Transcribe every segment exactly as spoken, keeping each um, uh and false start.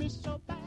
me so bad.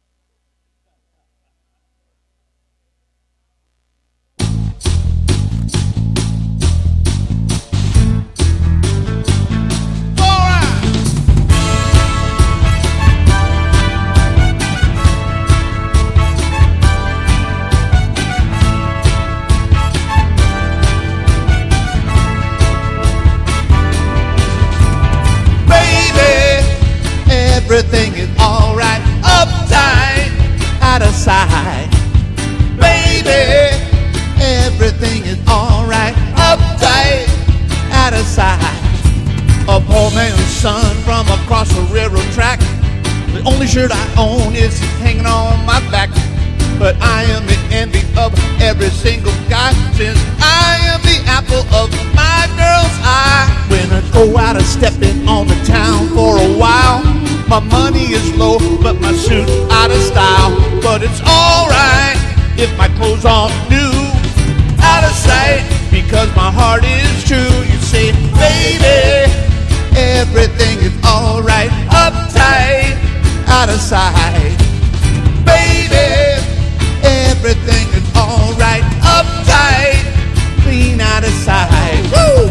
Everything is alright, uptight, out of sight. Baby, everything is alright, uptight, out of sight. A poor man's son from across the railroad track. The only shirt I own is hanging on my back. But I am the envy of every single guy, since I am the apple of my girl's eye. When I go out and stepping on the town for a while, my money is low, but my suit out of style. But it's alright if my clothes aren't new, out of sight, because my heart is true. You say, baby, everything is alright, uptight, out of sight. Baby, everything is alright, uptight, clean out of sight. Woo!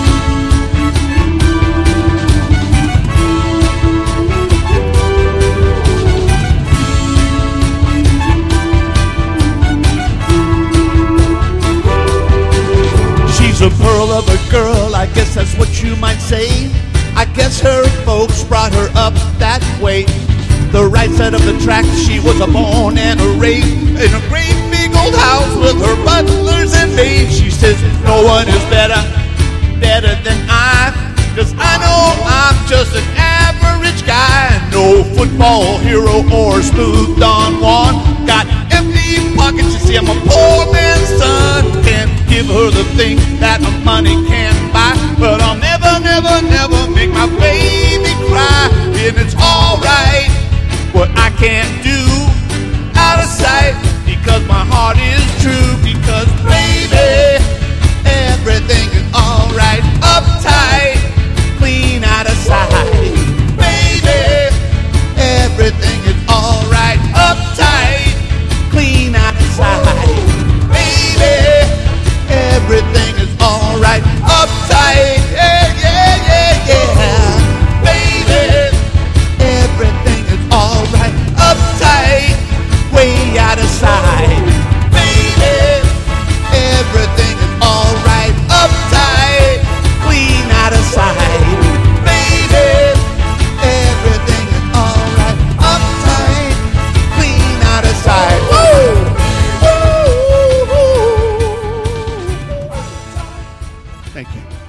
She's a pearl of a girl, I guess that's what you might say. I guess her folks brought her up that way. The right side of the track, she was a born and a raised in a great big old house with her butlers and maids. She says, no one is better, better than I, cause I know I'm just an average guy. No football hero or smooth Don Juan. Got empty pockets, you see I'm a poor man's son. Can't give her the thing that money can't buy, but I'll never, never, never make my baby cry. And it's alright what I can't do, out of sight, because my heart is true. Because baby, everything is alright, uptight, clean out of sight. Baby, everything is alright, uptight, clean out of sight. Baby, everything is alright, uptight, yeah, yeah, yeah, yeah. Baby, everything is alright, uptight, way out of sight. Baby, everything is alright, uptight, clean out of sight. Baby, everything is alright, uptight, clean out of sight. Woo! Woo! Thank you.